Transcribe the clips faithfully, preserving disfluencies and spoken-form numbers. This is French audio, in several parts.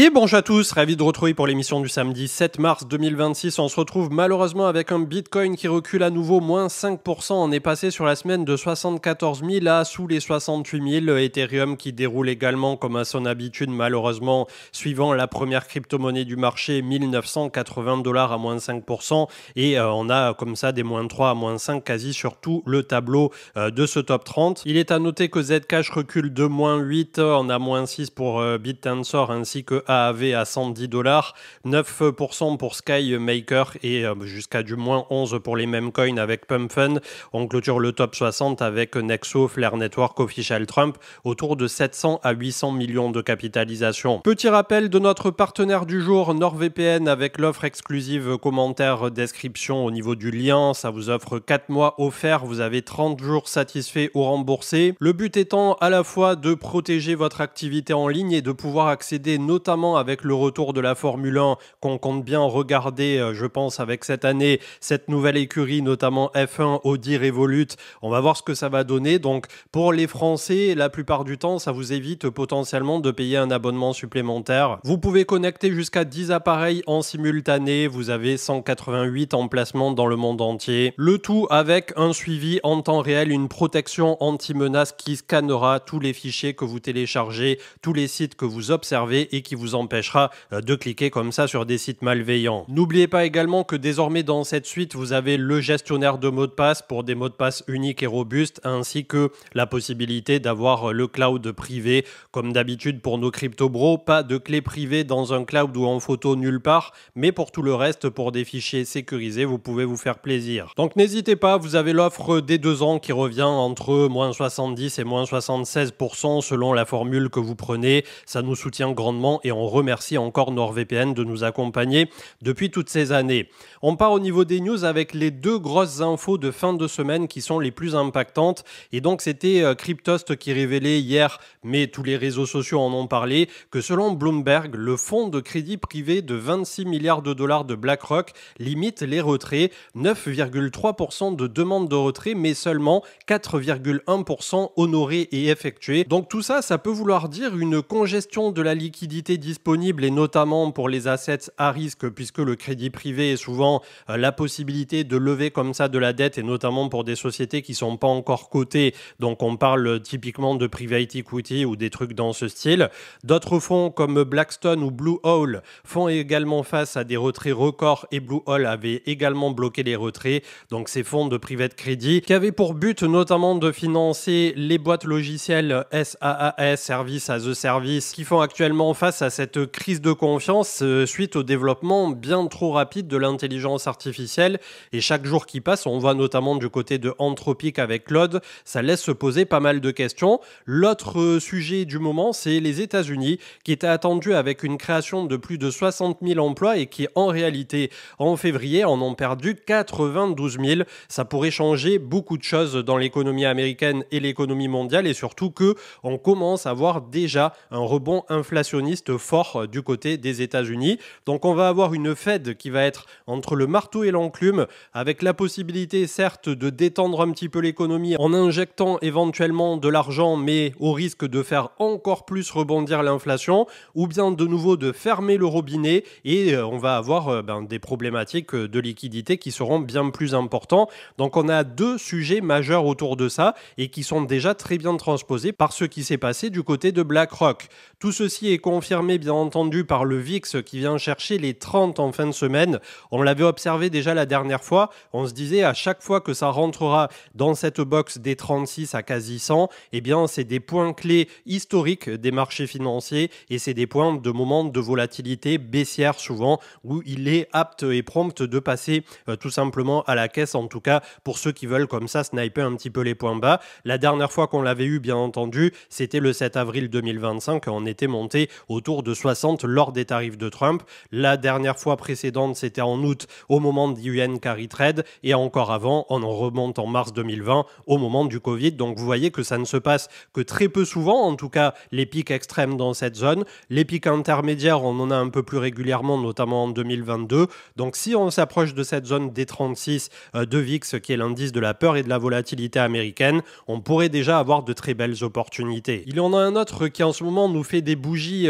Et bonjour à tous, ravi de retrouver pour l'émission du samedi sept mars deux mille vingt-six. On se retrouve malheureusement avec un Bitcoin qui recule à nouveau, moins cinq pour cent. On est passé sur la semaine de soixante-quatorze mille à sous les soixante-huit mille. Ethereum qui déroule également comme à son habitude, malheureusement, suivant la première crypto-monnaie du marché, mille neuf cent quatre-vingts dollars à moins cinq pour cent. Et euh, on a comme ça des moins trois à moins cinq quasi sur tout le tableau euh, de ce top trente. Il est à noter que Zcash recule de moins huit, on a moins six pour euh, BitTensor ainsi que A A V à cent dix dollars, neuf pour cent pour SkyMaker et euh, jusqu'à du moins onze pour les mêmes coins avec PumpFund. On clôture le top soixante avec Nexo, Flare Network, Official Trump autour de sept cents à huit cents millions de capitalisation. Petit rappel de notre partenaire du jour, NordVPN, avec l'offre exclusive commentaire description au niveau du lien. Ça vous offre quatre mois offerts, vous avez trente jours satisfaits ou remboursés. Le but étant à la fois de protéger votre activité en ligne et de pouvoir accéder notamment avec le retour de la Formule un qu'on compte bien regarder, je pense, avec cette année, cette nouvelle écurie, notamment F un, Audi, Revolut. On va voir ce que ça va donner. Donc, pour les Français, la plupart du temps, ça vous évite potentiellement de payer un abonnement supplémentaire. Vous pouvez connecter jusqu'à dix appareils en simultané. Vous avez cent quatre-vingt-huit emplacements dans le monde entier. Le tout avec un suivi en temps réel, une protection anti-menace qui scannera tous les fichiers que vous téléchargez, tous les sites que vous observez et qui vous empêchera de cliquer comme ça sur des sites malveillants. N'oubliez pas également que désormais dans cette suite, vous avez le gestionnaire de mots de passe pour des mots de passe uniques et robustes, ainsi que la possibilité d'avoir le cloud privé. Comme d'habitude pour nos crypto bros, pas de clé privée dans un cloud ou en photo nulle part, mais pour tout le reste, pour des fichiers sécurisés, vous pouvez vous faire plaisir. Donc n'hésitez pas, vous avez l'offre des deux ans qui revient entre moins soixante-dix et moins soixante-seize pour cent selon la formule que vous prenez. Ça nous soutient grandement et on remercie Merci encore NordVPN de nous accompagner depuis toutes ces années. On part au niveau des news avec les deux grosses infos de fin de semaine qui sont les plus impactantes. Et donc c'était Cryptost qui révélait hier, mais tous les réseaux sociaux en ont parlé, que selon Bloomberg, le fonds de crédit privé de vingt-six milliards de dollars de BlackRock limite les retraits, neuf virgule trois pour cent de demandes de retrait, mais seulement quatre virgule un pour cent honorées et effectuées. Donc tout ça, ça peut vouloir dire une congestion de la liquidité disponible et notamment pour les assets à risque puisque le crédit privé est souvent euh, la possibilité de lever comme ça de la dette et notamment pour des sociétés qui ne sont pas encore cotées. Donc on parle typiquement de private equity ou des trucs dans ce style. D'autres fonds comme Blackstone ou Blue Owl font également face à des retraits records et Blue Owl avait également bloqué les retraits. Donc ces fonds de private credit qui avaient pour but notamment de financer les boîtes logicielles SaaS, Service as a Service, qui font actuellement face à cette crise de confiance euh, suite au développement bien trop rapide de l'intelligence artificielle et chaque jour qui passe, on voit notamment du côté de Anthropic avec Claude, ça laisse se poser pas mal de questions. L'autre euh, sujet du moment, c'est les États-Unis qui étaient attendus avec une création de plus de soixante mille emplois et qui en réalité en février en ont perdu quatre-vingt-douze mille. Ça pourrait changer beaucoup de choses dans l'économie américaine et l'économie mondiale et surtout que on commence à voir déjà un rebond inflationniste fort du côté des États-Unis. Donc on va avoir une Fed qui va être entre le marteau et l'enclume avec la possibilité certes de détendre un petit peu l'économie en injectant éventuellement de l'argent mais au risque de faire encore plus rebondir l'inflation ou bien de nouveau de fermer le robinet et on va avoir ben, des problématiques de liquidité qui seront bien plus importantes. Donc on a deux sujets majeurs autour de ça et qui sont déjà très bien transposés par ce qui s'est passé du côté de BlackRock. Tout ceci est confirmé bien entendu par le V I X qui vient chercher les trente en fin de semaine. On l'avait observé déjà la dernière fois. On se disait à chaque fois que ça rentrera dans cette box des trente-six à quasi cent, eh bien c'est des points clés historiques des marchés financiers et c'est des points de moment de volatilité baissière souvent où il est apte et prompt de passer euh, tout simplement à la caisse, en tout cas pour ceux qui veulent comme ça sniper un petit peu les points bas. La dernière fois qu'on l'avait eu bien entendu, c'était le sept avril deux mille vingt-cinq, on était monté autour de soixante lors des tarifs de Trump. La dernière fois précédente, c'était en août au moment du U N Carry Trade et encore avant, on en remonte en mars deux mille vingt au moment du Covid. Donc vous voyez que ça ne se passe que très peu souvent, en tout cas les pics extrêmes dans cette zone. Les pics intermédiaires, on en a un peu plus régulièrement, notamment en deux mille vingt-deux. Donc si on s'approche de cette zone des trente-six euh, de V I X, qui est l'indice de la peur et de la volatilité américaine, on pourrait déjà avoir de très belles opportunités. Il y en a un autre qui en ce moment nous fait des bougies euh, complètement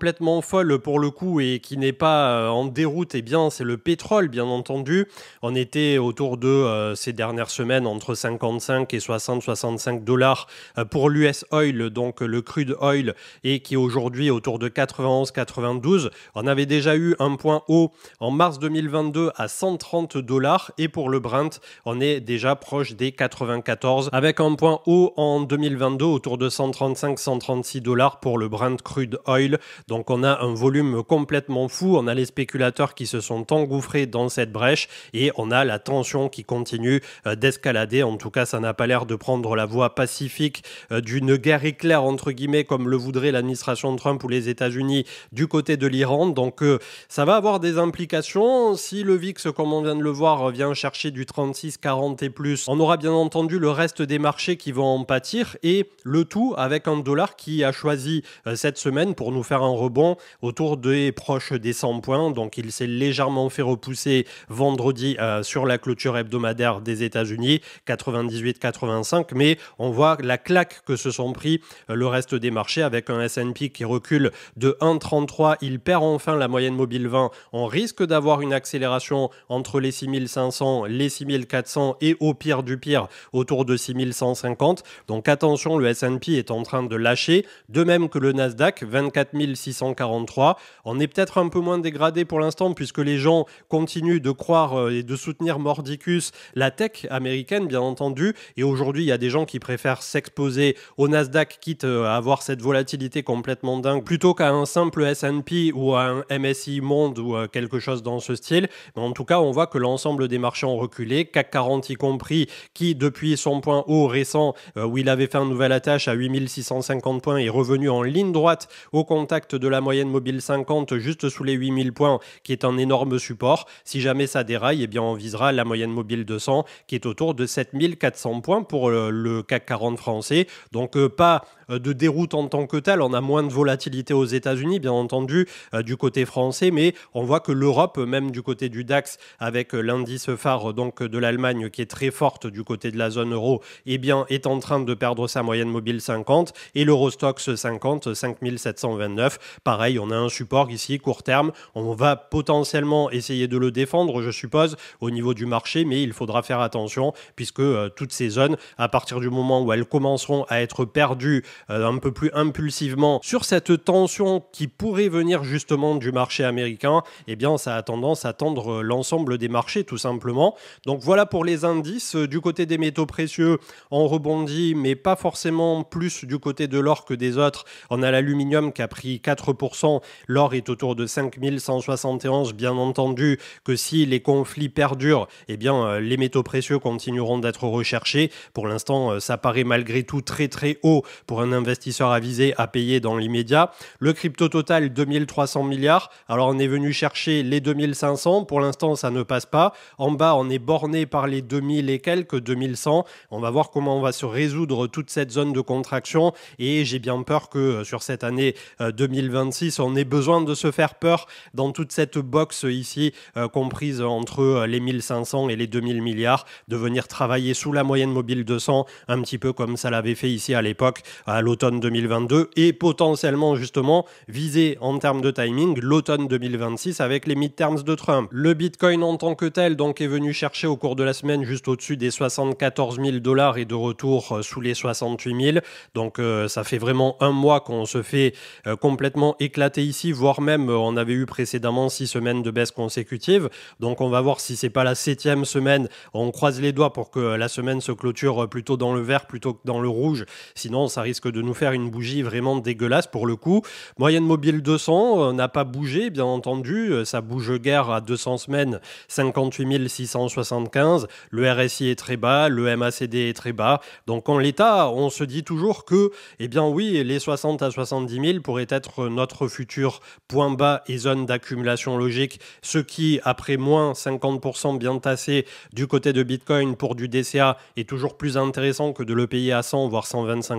complètement folle pour le coup et qui n'est pas en déroute, eh bien c'est le pétrole bien entendu. On était autour de euh, ces dernières semaines entre cinquante-cinq et soixante soixante-cinq dollars pour l'U S Oil, donc le crude oil, et qui est aujourd'hui autour de quatre-vingt-onze quatre-vingt-douze. On avait déjà eu un point haut en mars deux mille vingt-deux à cent trente dollars et pour le Brent, on est déjà proche des quatre-vingt-quatorze avec un point haut en deux mille vingt-deux autour de cent trente-cinq cent trente-six dollars pour le Brent crude oil. Donc on a un volume complètement fou, on a les spéculateurs qui se sont engouffrés dans cette brèche et on a la tension qui continue d'escalader. En tout cas, ça n'a pas l'air de prendre la voie pacifique d'une guerre éclair entre guillemets comme le voudrait l'administration de Trump ou les États-Unis du côté de l'Iran. Donc euh, ça va avoir des implications. Si le V I X, comme on vient de le voir, vient chercher du trente-six quarante et plus, on aura bien entendu le reste des marchés qui vont en pâtir et le tout avec un dollar qui a choisi euh, cette semaine pour nous faire un rebond autour des proches des cent points. Donc il s'est légèrement fait repousser vendredi euh, sur la clôture hebdomadaire des États-Unis, quatre-vingt-dix-huit quatre-vingt-cinq, mais on voit la claque que se sont pris euh, le reste des marchés avec un S and P qui recule de un virgule trente-trois. Il perd enfin la moyenne mobile vingt. On risque d'avoir une accélération entre les six mille cinq cents, les six mille quatre cents et au pire du pire autour de six mille cent cinquante. Donc attention, le S and P est en train de lâcher, de même que le Nasdaq, vingt-quatre mille six cent quarante-trois. On est peut-être un peu moins dégradé pour l'instant puisque les gens continuent de croire et de soutenir mordicus la tech américaine, bien entendu. Et aujourd'hui, il y a des gens qui préfèrent s'exposer au Nasdaq, quitte à avoir cette volatilité complètement dingue, plutôt qu'à un simple S and P ou à un M S C I Monde ou quelque chose dans ce style. Mais en tout cas, on voit que l'ensemble des marchés ont reculé, C A C quarante y compris, qui depuis son point haut récent, euh, où il avait fait un nouvel attache à huit mille six cent cinquante points, est revenu en ligne droite au contact de la moyenne mobile cinquante, juste sous les huit mille points, qui est un énorme support. Si jamais ça déraille, eh bien on visera la moyenne mobile deux cents, qui est autour de sept mille quatre cents points pour le, le C A C quarante français. Donc euh, pas de déroute en tant que telle, on a moins de volatilité aux États-Unis, bien entendu, euh, du côté français, mais on voit que l'Europe, même du côté du DAX, avec l'indice phare donc de l'Allemagne qui est très forte du côté de la zone euro, eh bien, est en train de perdre sa moyenne mobile cinquante et l'Eurostoxx cinquante, cinq mille sept cent vingt-neuf. Pareil, on a un support ici, court terme, on va potentiellement essayer de le défendre, je suppose, au niveau du marché, mais il faudra faire attention puisque euh, toutes ces zones, à partir du moment où elles commenceront à être perdues euh, un peu plus impulsivement sur cette tension qui pourrait venir justement du marché américain, eh bien ça a tendance à tendre l'ensemble des marchés tout simplement. Donc voilà pour les indices. Du côté des métaux précieux, on rebondit, mais pas forcément plus du côté de l'or que des autres. On a l'aluminium qui a pris quatre pour cent, l'or est autour de cinq mille cent soixante et onze, bien entendu que si les conflits perdurent, eh bien les métaux précieux continueront d'être recherchés. Pour l'instant, ça paraît malgré tout très très haut pour un investisseur avisé à payer dans l'immédiat. Le crypto total, deux mille trois cents milliards. Alors on est venu chercher les deux mille cinq cents. Pour l'instant, ça ne passe pas. En bas, on est borné par les deux mille et quelques, deux mille cent. On va voir comment on va se résoudre toute cette zone de contraction. Et j'ai bien peur que sur cette année deux mille vingt-six, on ait besoin de se faire peur dans toute cette box ici, euh, comprise entre les mille cinq cents et les deux mille milliards, de venir travailler sous la moyenne mobile deux cents, un petit peu comme ça l'avait fait ici à l'époque, à l'automne deux mille vingt-deux, et potentiellement justement viser en termes de timing l'automne deux mille vingt-six avec les midterms de Trump. Le Bitcoin en tant que tel donc est venu chercher au cours de la semaine juste au-dessus des soixante-quatorze mille dollars et de retour sous les soixante-huit mille. Donc euh, ça fait vraiment un mois qu'on se fait euh, complètement éclater ici, voire même euh, on avait eu précédemment six semaines de baisse consécutive. Donc on va voir si c'est pas la septième semaine. On croise les doigts pour que la semaine se clôture plutôt dans le vert plutôt que dans le rouge. Sinon ça risque de nous faire une bougie vraiment dégueulasse pour le coup. Moyenne mobile deux cents euh, n'a pas bougé, bien entendu. Euh, ça bouge guère à deux cents semaines, cinquante-huit mille six cent soixante-quinze. Le R S I est très bas, le M A C D est très bas. Donc en l'état, on se dit toujours que, eh bien oui, les soixante à soixante-dix mille pourraient être notre futur point bas et zone d'accumulation logique. Ce qui, après moins cinquante pour cent bien tassé du côté de Bitcoin pour du D C A, est toujours plus intéressant que de le payer à cent voire cent vingt-cinq mille.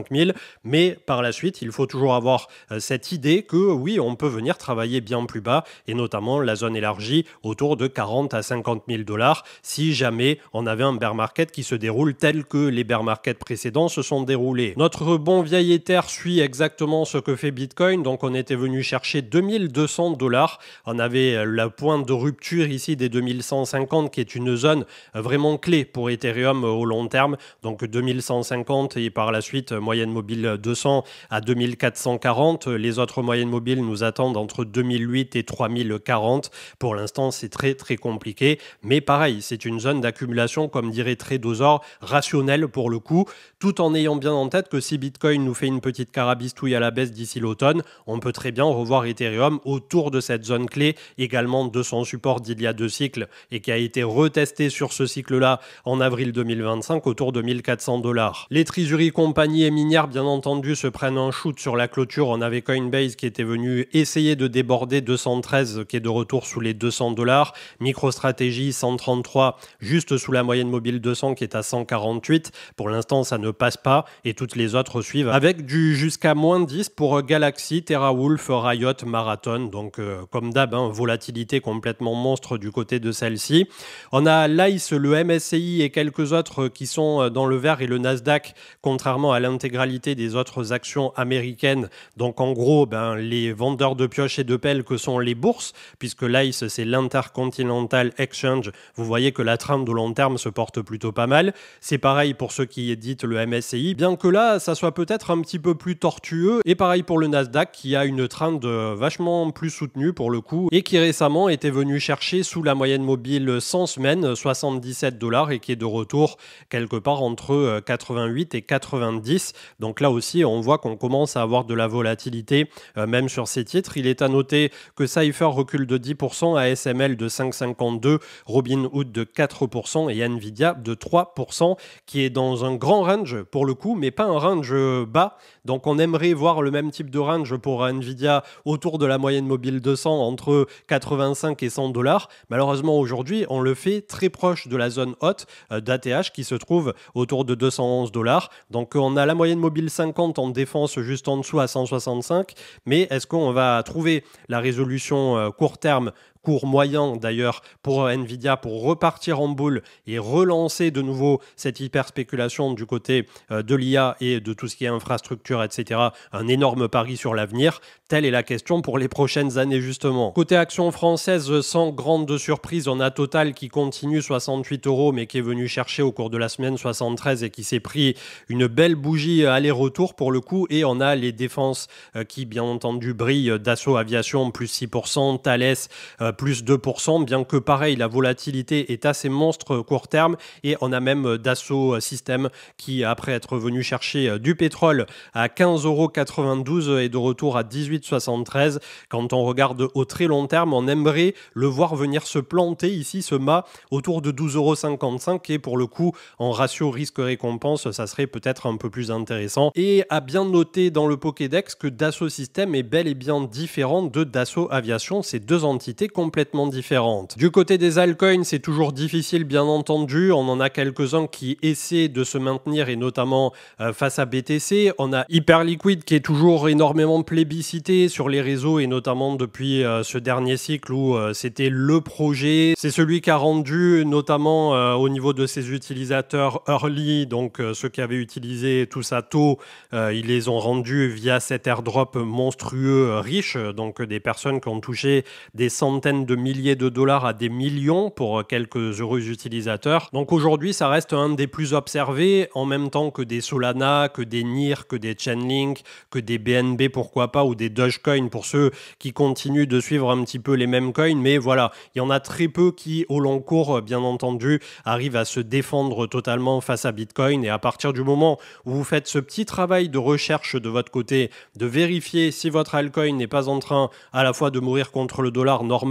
mais par la suite, il faut toujours avoir euh, cette idée que oui, on peut venir travailler bien plus bas, et notamment la zone élargie autour de quarante à cinquante mille dollars si jamais on avait un bear market qui se déroule tel que les bear markets précédents se sont déroulés. Notre bon vieil Ether suit exactement ce que fait Bitcoin, donc on était venu chercher deux mille deux cents dollars, on avait la pointe de rupture ici des deux mille cent cinquante qui est une zone vraiment clé pour Ethereum au long terme, donc deux mille cent cinquante et par la suite moyenne mobile deux cents à deux mille quatre cent quarante, les autres moyennes mobiles nous attendent entre deux mille huit et trois mille quarante. Pour l'instant, c'est très très compliqué, mais pareil, c'est une zone d'accumulation, comme dirait Tradosor, rationnelle pour le coup, tout en ayant bien en tête que si Bitcoin nous fait une petite carabistouille à la baisse d'ici l'automne, on peut très bien revoir Ethereum autour de cette zone clé, également de son support d'il y a deux cycles et qui a été retesté sur ce cycle-là en avril deux mille vingt-cinq autour de mille quatre cents dollars. Les Treasury compagnies et minières, bien entendu, se prennent un shoot sur la clôture. On avait Coinbase qui était venu essayer de déborder deux cent treize, qui est de retour sous les deux cents dollars. MicroStrategy cent trente-trois, juste sous la moyenne mobile deux cents qui est à cent quarante-huit. Pour l'instant, ça ne passe pas et toutes les autres suivent avec du jusqu'à moins dix pour Galaxy, TerraWolf, Riot, Marathon. Donc, euh, comme d'hab, hein, volatilité complètement monstre du côté de celle-ci. On a l'I C E, le M S C I et quelques autres qui sont dans le vert et le Nasdaq, contrairement à l'intégralité des autres actions américaines. Donc, en gros, ben, les vendeurs de pioches et de pelles que sont les bourses, puisque l'I C E, c'est l'Intercontinental Exchange. Vous voyez que la trame de long terme se porte plutôt pas mal. C'est pareil pour ceux qui éditent le M S C I, bien que là, ça soit peut-être un petit peu plus tortueux. Et pareil pour le Nasdaq, qui a une trend vachement plus soutenue pour le coup, et qui récemment était venu chercher sous la moyenne mobile cent semaines, soixante-dix-sept dollars, et qui est de retour quelque part entre quatre-vingt-huit et quatre-vingt-dix. Donc là aussi, on voit qu'on commence à avoir de la volatilité, euh, même sur ces titres. Il est à noter que Cypher recule de dix pour cent, A S M L de cinq virgule cinquante-deux, Robinhood de quatre pour cent et Nvidia de trois pour cent, qui est dans un grand range pour le coup, mais pas un range bas. Donc on aimerait voir le même type de range pour Nvidia autour de la moyenne mobile deux cents, entre quatre-vingt-cinq et cent dollars. Malheureusement aujourd'hui, on le fait très proche de la zone haute euh, d'A T H qui se trouve autour de deux cent onze dollars. Donc on a la moyenne mobile cinquante en défense juste en dessous à cent soixante-cinq. Mais est-ce qu'on va trouver la résolution euh, court terme, court moyen d'ailleurs pour Nvidia pour repartir en boule et relancer de nouveau cette hyper spéculation du côté euh, de l'I A et de tout ce qui est infrastructure, et cetera. Un énorme pari sur l'avenir. Telle est la question pour les prochaines années justement. Côté action française, sans grande surprise, on a Total qui continue soixante-huit euros mais qui est venu chercher au cours de la semaine soixante-treize et qui s'est pris une belle bougie aller-retour pour le coup. Et on a les défenses euh, qui bien entendu brillent. Dassault Aviation plus six pour cent, Thales euh, plus deux pour cent, bien que pareil, la volatilité est assez monstre court terme. Et on a même Dassault Systèmes qui, après être venu chercher du pétrole à quinze euros quatre-vingt-douze, est de retour à dix-huit euros soixante-treize. Quand on regarde au très long terme, on aimerait le voir venir se planter ici, ce mât, autour de douze euros cinquante-cinq. Et pour le coup, en ratio risque-récompense, ça serait peut-être un peu plus intéressant. Et à bien noter dans le Pokédex que Dassault Systèmes est bel et bien différent de Dassault Aviation. C'est deux entités complètement différentes. Du côté des altcoins, c'est toujours difficile, bien entendu. On en a quelques-uns qui essaient de se maintenir, et notamment euh, face à B T C. On a Hyperliquid qui est toujours énormément plébiscité sur les réseaux, et notamment depuis euh, ce dernier cycle où euh, c'était le projet. C'est celui qui a rendu, notamment euh, au niveau de ses utilisateurs early, donc euh, ceux qui avaient utilisé tout ça tôt, euh, ils les ont rendus via cet airdrop monstrueux euh, riche, donc euh, des personnes qui ont touché des centaines de milliers de dollars à des millions pour quelques heureux utilisateurs. Donc aujourd'hui, ça reste un des plus observés, en même temps que des Solana, que des N I R, que des Chainlink, que des B N B, pourquoi pas, ou des Dogecoin pour ceux qui continuent de suivre un petit peu les mêmes coins. Mais voilà, il y en a très peu qui, au long cours, bien entendu, arrivent à se défendre totalement face à Bitcoin. Et à partir du moment où vous faites ce petit travail de recherche de votre côté, de vérifier si votre altcoin n'est pas en train à la fois de mourir contre le dollar normal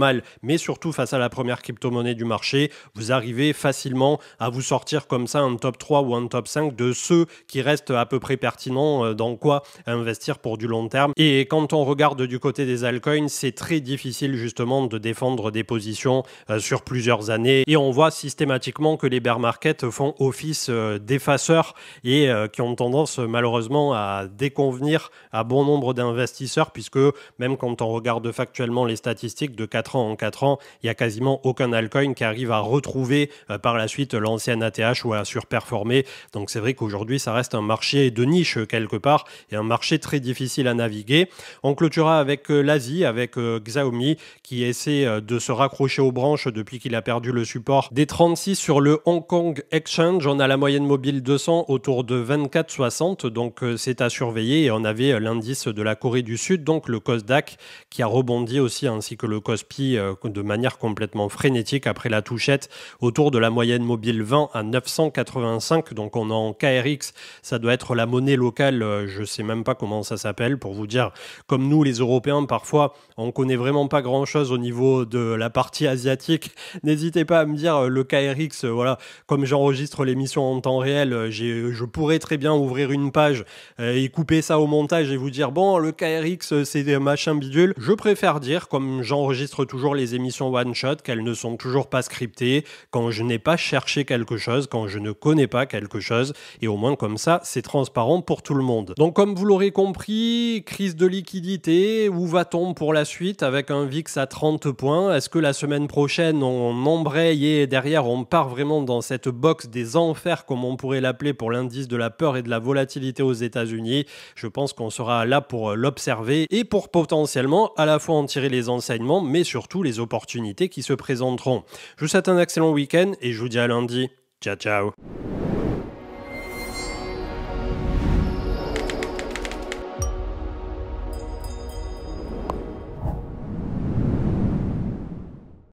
mal, mais surtout face à la première crypto-monnaie du marché, vous arrivez facilement à vous sortir comme ça un top trois ou un top cinq de ceux qui restent à peu près pertinents dans quoi investir pour du long terme. Et quand on regarde du côté des altcoins, c'est très difficile justement de défendre des positions euh, sur plusieurs années. Et on voit systématiquement que les bear markets font office euh, d'effaceurs et euh, qui ont tendance malheureusement à déconvenir à bon nombre d'investisseurs, puisque même quand on regarde factuellement les statistiques de quatre ans en quatre ans, il n'y a quasiment aucun altcoin qui arrive à retrouver euh, par la suite l'ancienne A T H ou à surperformer. Donc c'est vrai qu'aujourd'hui ça reste un marché de niche quelque part et un marché très difficile à naviguer. On clôturera avec euh, l'Asie, avec euh, Xiaomi qui essaie euh, de se raccrocher aux branches depuis qu'il a perdu le support des trente-six sur le Hong Kong Exchange. On a la moyenne mobile deux cents autour de vingt-quatre soixante, donc euh, c'est à surveiller. Et on avait euh, l'indice de la Corée du Sud, donc le Kosdaq, qui a rebondi aussi, ainsi que le Kospi euh, de manière complètement frénétique après la touchette autour de la moyenne mobile vingt à neuf cent quatre-vingt-cinq. Donc on est en K R X, ça doit être la monnaie locale, euh, je sais même pas comment ça s'appelle, pour vous dire, comme nous les Européens, parfois on connaît vraiment pas grand chose au niveau de la partie asiatique. N'hésitez pas à me dire euh, le K R X, euh, voilà, comme j'enregistre l'émission en temps réel, euh, j'ai, je pourrais très bien ouvrir une page euh, et couper ça au montage et vous dire bon, le K R X euh, c'est des machins bidules. Je préfère dire, comme j'enregistre toujours les émissions one shot, qu'elles ne sont toujours pas scriptées, quand je n'ai pas cherché quelque chose, quand je ne connais pas quelque chose, et au moins comme ça c'est transparent pour tout le monde. Donc comme vous l'aurez compris, crise de liquidité, où va-t-on pour la suite avec un V I X à trente points? Est-ce que la semaine prochaine on embraye et derrière on part vraiment dans cette box des enfers, comme on pourrait l'appeler, pour l'indice de la peur et de la volatilité aux États-Unis? Je pense qu'on sera là pour l'observer et pour potentiellement à la fois en tirer les enseignements, mais surtout les opportunités qui se présenteront. Je vous souhaite un excellent week-end et je vous dis à lundi. Ciao ciao.